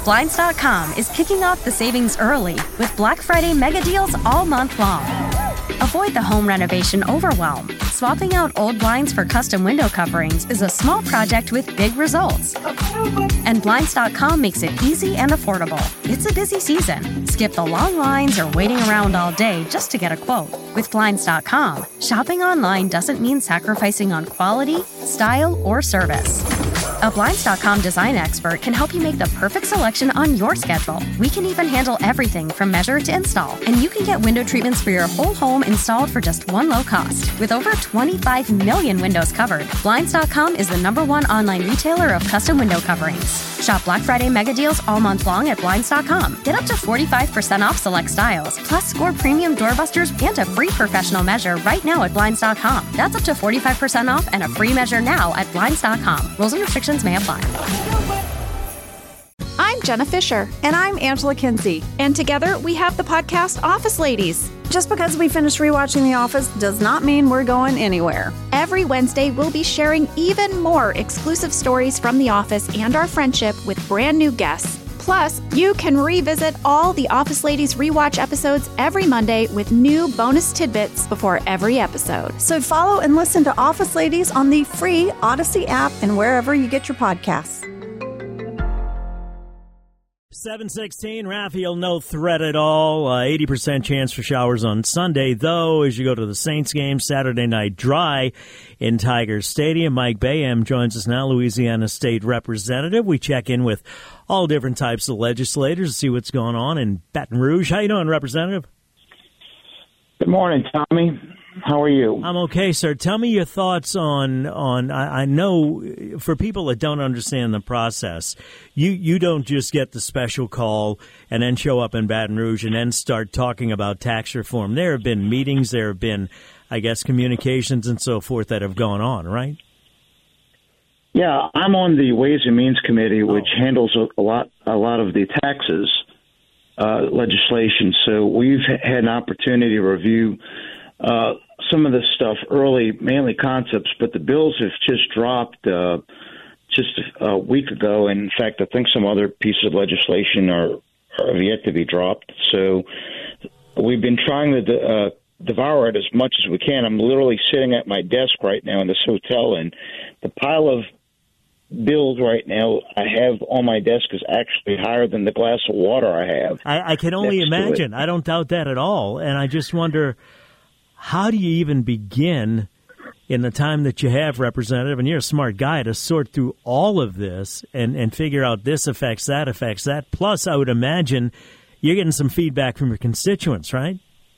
Blinds.com is kicking off the savings early with Black Friday mega deals all month long. Avoid the home renovation overwhelm. Swapping out old blinds for custom window coverings is a small project with big results. And Blinds.com makes it easy and affordable. It's a busy season. Skip the long lines or waiting around all day just to get a quote. With Blinds.com, shopping online doesn't mean sacrificing on quality, style, or service. A Blinds.com design expert can help you make the perfect selection on your schedule. We can even handle everything from measure to install. And you can get window treatments for your whole home installed for just one low cost. With over 25 million windows covered, Blinds.com is the #1 online retailer of custom window coverings. Shop Black Friday mega deals all month long at Blinds.com. Get up to 45% off select styles, plus score premium doorbusters and a free professional measure right now at Blinds.com. That's up to 45% off and a free measure now at Blinds.com. Rules and restrictions may apply. I'm Jenna Fisher. And I'm Angela Kinsey. And together we have the podcast Office Ladies. Just because we finished rewatching The Office does not mean we're going anywhere. Every Wednesday, we'll be sharing even more exclusive stories from The Office and our friendship with brand new guests. Plus, you can revisit all the Office Ladies rewatch episodes every Monday with new bonus tidbits before every episode. So follow and listen to Office Ladies on the free Odyssey app and wherever you get your podcasts. 7:16, Raphael, no threat at all. 80% chance for showers on Sunday, though, as you go to the Saints game, Saturday night dry in Tiger Stadium. Mike Bayham joins us now, Louisiana State Representative. We check in with all different types of legislators to see what's going on in Baton Rouge. How you doing, Representative? Good morning, Tommy. How are you? I'm okay, sir. Tell me your thoughts on I know for people that don't understand the process, you don't just get the special call and then show up in Baton Rouge and then start talking about tax reform. There have been meetings, there have been, I guess, communications and so forth that have gone on, right? Yeah, I'm on the Ways and Means Committee, which handles a lot of the taxes legislation. So we've had an opportunity to review some of this stuff early, mainly concepts, but the bills have just dropped just a week ago. And in fact, I think some other pieces of legislation have yet to be dropped. So we've been trying to devour it as much as we can. I'm literally sitting at my desk right now in this hotel, and the pile of bills right now I have on my desk is actually higher than the glass of water I have. I can only imagine. I don't doubt that at all. And I just wonder, how do you even begin in the time that you have, Representative, and you're a smart guy, to sort through all of this and figure out this affects that. Plus, I would imagine you're getting some feedback from your constituents, right?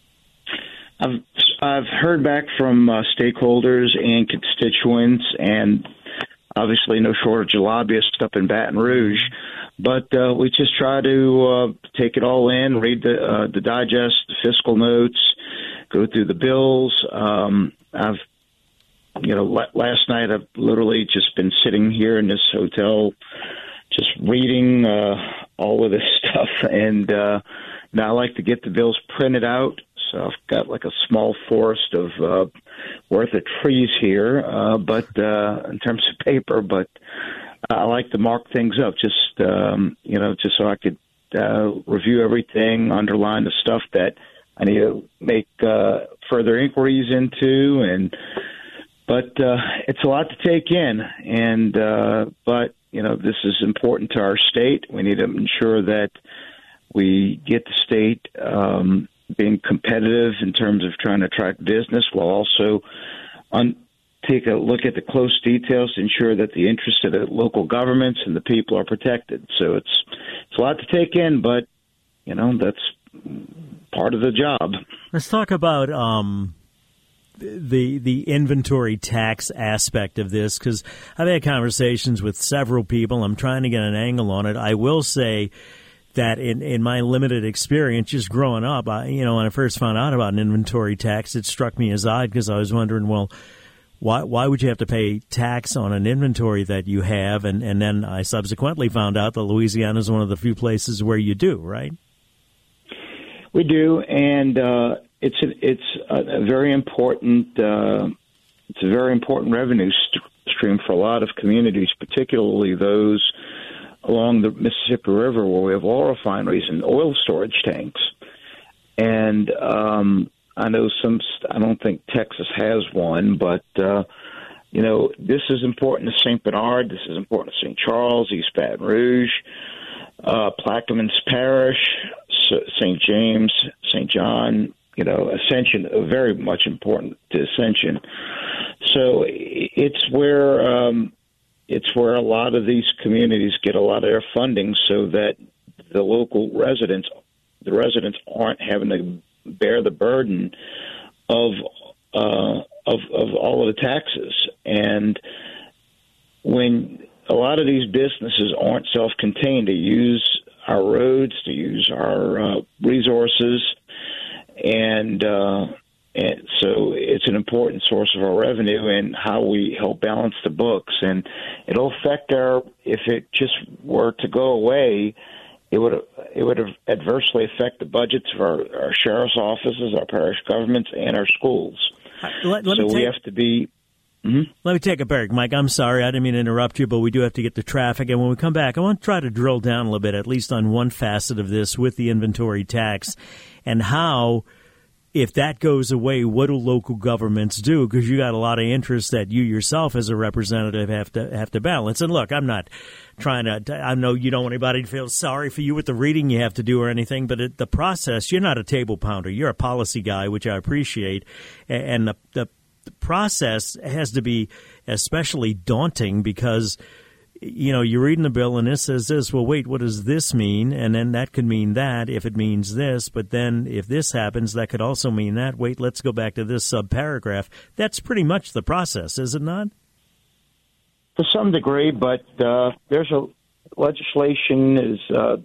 I've heard back from stakeholders and constituents, and obviously no shortage of lobbyists up in Baton Rouge. But we just try to take it all in, read the digest, the fiscal notes, go through the bills. Last night I've literally just been sitting here in this hotel, just reading all of this stuff. And now I like to get the bills printed out. So I've got like a small forest of worth of trees here, but in terms of paper. But I like to mark things up, just so I could review everything, underline the stuff that I need to make further inquiries into, but it's a lot to take in, but this is important to our state. We need to ensure that we get the state being competitive in terms of trying to attract business, while also take a look at the close details to ensure that the interests of the local governments and the people are protected. So it's a lot to take in, but that's part of the job. Let's talk about the inventory tax aspect of this, because I've had conversations with several people. I'm trying to get an angle on it. I will say that in my limited experience, just growing up, when I first found out about an inventory tax, it struck me as odd, because I was wondering, well, why would you have to pay tax on an inventory that you have? And then I subsequently found out that Louisiana is one of the few places where you do, right? We do, and it's a very important revenue stream for a lot of communities, particularly those along the Mississippi River where we have oil refineries and oil storage tanks. And I know I don't think Texas has one, but, this is important to St. Bernard. This is important to St. Charles, East Baton Rouge, Plaquemines Parish, St. James, St. John, Ascension, very much important to Ascension. So it's where a lot of these communities get a lot of their funding, so that the local residents aren't having to bear the burden of all of the taxes. And when a lot of these businesses aren't self-contained, to use our roads, to use our resources, and so it's an important source of our revenue and how we help balance the books. And it'll affect if it just were to go away, it would adversely affect the budgets of our sheriff's offices, our parish governments, and our schools. We have to be. Mm-hmm. Let me take a break, Mike. I'm sorry. I didn't mean to interrupt you, but we do have to get to traffic. And when we come back, I want to try to drill down a little bit, at least on one facet of this with the inventory tax, and how, if that goes away, what do local governments do? Because you got a lot of interests that you yourself as a representative have to balance. And look, I'm not trying to, I know you don't want anybody to feel sorry for you with the reading you have to do or anything, but the process, you're not a table pounder. You're a policy guy, which I appreciate. And the process has to be especially daunting because, you're reading the bill and it says this. Well, wait, what does this mean? And then that could mean that if it means this. But then if this happens, that could also mean that. Wait, let's go back to this subparagraph. That's pretty much the process, is it not? To some degree, but there's legislation is,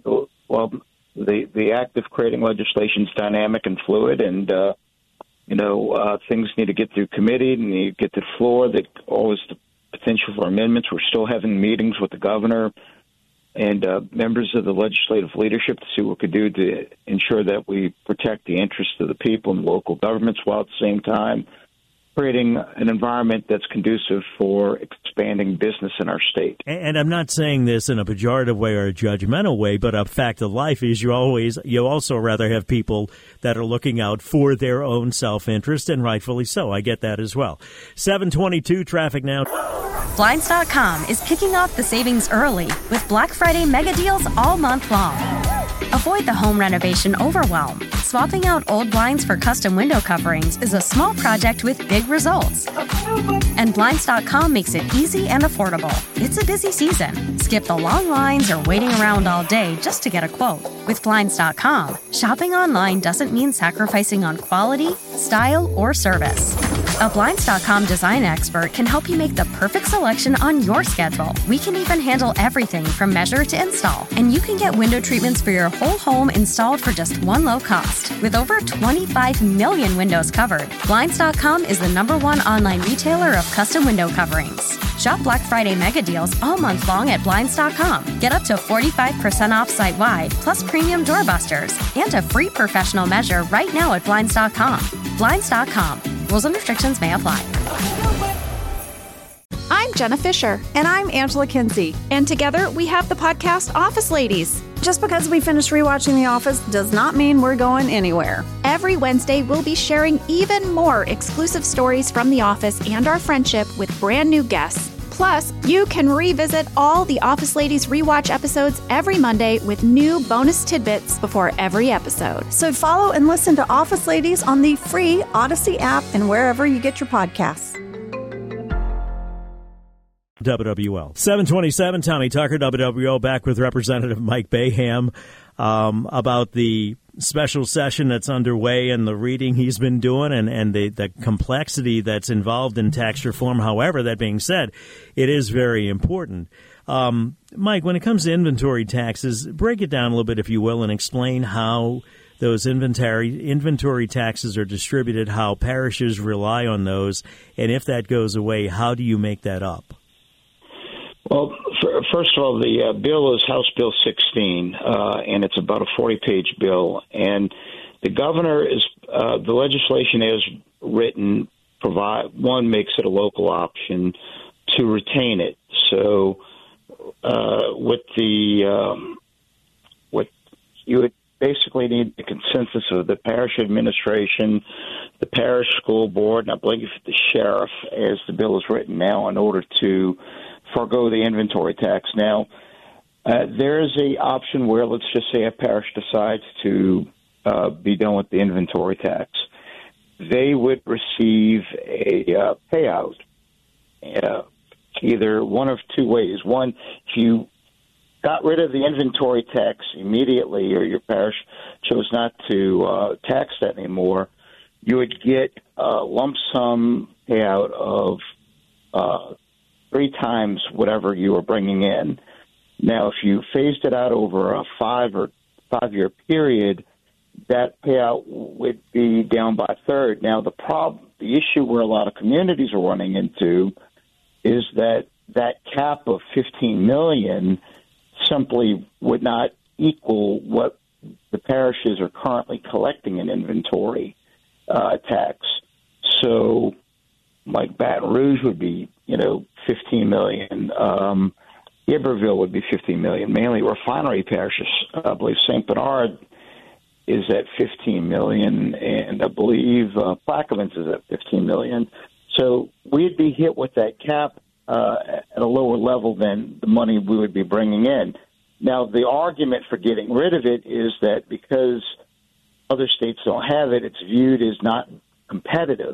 the act of creating legislation is dynamic and fluid, and things need to get through committee and need to get to the floor. That always the potential for amendments. We're still having meetings with the governor and members of the legislative leadership to see what we could do to ensure that we protect the interests of the people and local governments, while at the same time creating an environment that's conducive for expanding business in our state. And I'm not saying this in a pejorative way or a judgmental way, but a fact of life is you also rather have people that are looking out for their own self-interest, and rightfully so. I get that as well. 7:22 traffic now. Blinds.com is kicking off the savings early with Black Friday mega deals all month long. Avoid the home renovation overwhelm. Swapping out old blinds for custom window coverings is a small project with big results. And Blinds.com makes it easy and affordable. It's a busy season. Skip the long lines or waiting around all day just to get a quote. With Blinds.com, shopping online doesn't mean sacrificing on quality, style, or service. A Blinds.com design expert can help you make the perfect selection on your schedule. We can even handle everything from measure to install. And you can get window treatments for your whole home installed for just one low cost. With over 25 million windows covered, Blinds.com is the #1 online retailer of custom window coverings. Shop Black Friday mega deals all month long at Blinds.com. Get up to 45% off site-wide, plus premium doorbusters, and a free professional measure right now at Blinds.com. Blinds.com. Rules and restrictions may apply. I'm Jenna Fisher. And I'm Angela Kinsey. And together we have the podcast Office Ladies. Just because we finished rewatching The Office does not mean we're going anywhere. Every Wednesday, we'll be sharing even more exclusive stories from The Office and our friendship with brand new guests. Plus, you can revisit all the Office Ladies rewatch episodes every Monday with new bonus tidbits before every episode. So follow and listen to Office Ladies on the free Odyssey app and wherever you get your podcasts. WWL. 727, Tommy Tucker, WWL, back with Representative Mike Boeheim about the special session that's underway and the reading he's been doing and the complexity that's involved in tax reform. However, that being said, it is very important. Mike, when it comes to inventory taxes, break it down a little bit, if you will, and explain how those inventory taxes are distributed, how parishes rely on those, and if that goes away, how do you make that up? Well, first of all, the bill is House Bill 16, and it's about a 40-page bill. And the governor the legislation is written, makes it a local option to retain it. So with what you would basically need the consensus of the parish administration, the parish school board, and I believe the sheriff, as the bill is written now, in order to forego the inventory tax. Now, there is a option where, let's just say, a parish decides to be done with the inventory tax. They would receive a payout, either one of two ways. One, if you got rid of the inventory tax immediately, or your parish chose not to tax that anymore, you would get a lump sum payout of 3 times whatever you were bringing in. Now, if you phased it out over a 5-year period, that payout would be down by a third. Now, the issue where a lot of communities are running into is that cap of $15 million simply would not equal what the parishes are currently collecting in inventory tax. So, like Baton Rouge would be, $15 million. Iberville would be $15 million. Mainly refinery parishes. I believe St. Bernard is at $15 million, and I believe Plaquemines is at $15 million. So we'd be hit with that cap at a lower level than the money we would be bringing in. Now, the argument for getting rid of it is that because other states don't have it, it's viewed as not competitive.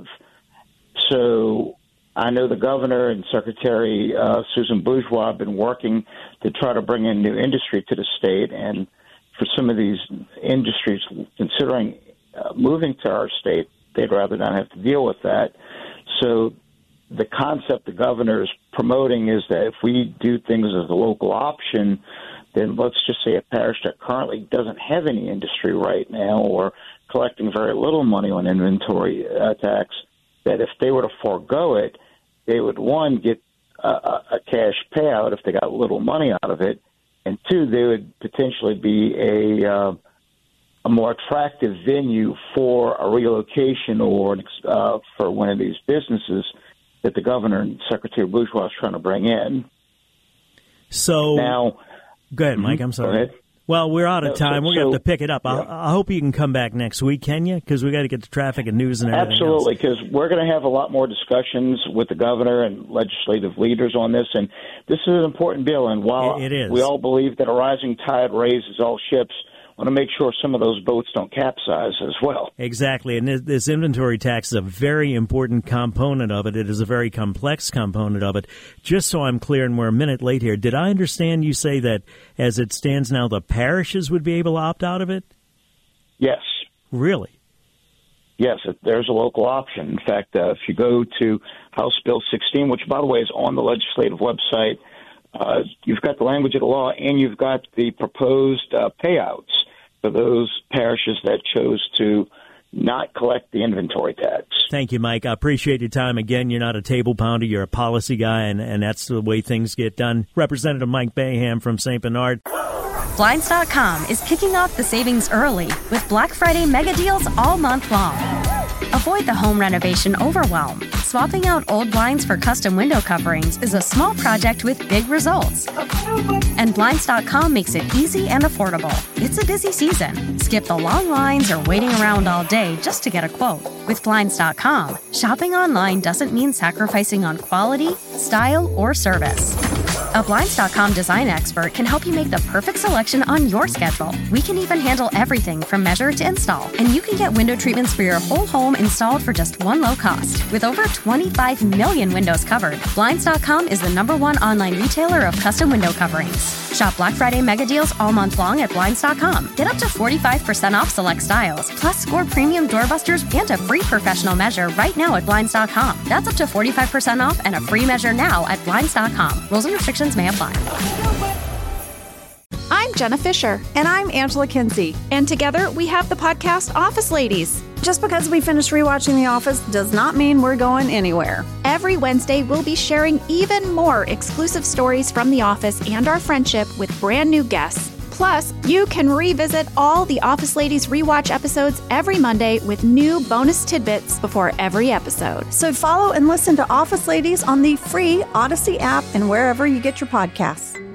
So I know the governor and Secretary Susan Bourgeois have been working to try to bring in new industry to the state, and for some of these industries considering moving to our state, they'd rather not have to deal with that. So the concept the governor is promoting is that if we do things as a local option, then let's just say a parish that currently doesn't have any industry right now or collecting very little money on inventory tax, that if they were to forego it, they would, one, get a cash payout if they got little money out of it, and two, they would potentially be a more attractive venue for a relocation or for one of these businesses that the governor and Secretary Bourgeois is trying to bring in. So now, go ahead, Mike. I'm sorry. Go ahead. Well, we're out of time. We're going to have to pick it up. Yeah. I hope you can come back next week, can you? Because we got to get the traffic and news and everything. Absolutely, because we're going to have a lot more discussions with the governor and legislative leaders on this. And this is an important bill. And while it is, we all believe that a rising tide raises all ships, I want to make sure some of those boats don't capsize as well. Exactly. And this inventory tax is a very important component of it. It is a very complex component of it. Just so I'm clear, and we're a minute late here, did I understand you say that as it stands now, the parishes would be able to opt out of it? Yes. Really? Yes, there's a local option. In fact, if you go to House Bill 16, which, by the way, is on the legislative website, you've got the language of the law and you've got the proposed payouts for those parishes that chose to not collect the inventory tax. Thank you, Mike. I appreciate your time. Again, you're not a table pounder. You're a policy guy, and that's the way things get done. Representative Mike Baham from St. Bernard. Blinds.com is kicking off the savings early with Black Friday mega deals all month long. Avoid the home renovation overwhelm. Swapping out old blinds for custom window coverings is a small project with big results. And Blinds.com makes it easy and affordable. It's a busy season. Skip the long lines or waiting around all day just to get a quote. With Blinds.com, shopping online doesn't mean sacrificing on quality, style, or service. A Blinds.com design expert can help you make the perfect selection on your schedule. We can even handle everything from measure to install. And you can get window treatments for your whole home installed for just one low cost. With over 25 million windows covered, Blinds.com is the #1 online retailer of custom window coverings. Shop Black Friday mega deals all month long at Blinds.com. Get up to 45% off select styles, plus score premium doorbusters and a free professional measure right now at Blinds.com. That's up to 45% off and a free measure now at Blinds.com. Rules and restrictions may apply. I'm Jenna Fisher. And I'm Angela Kinsey. And together we have the podcast Office Ladies. Just because we finished rewatching The Office does not mean we're going anywhere. Every Wednesday, we'll be sharing even more exclusive stories from The Office and our friendship with brand new guests. Plus, you can revisit all the Office Ladies rewatch episodes every Monday with new bonus tidbits before every episode. So follow and listen to Office Ladies on the free Odyssey app and wherever you get your podcasts.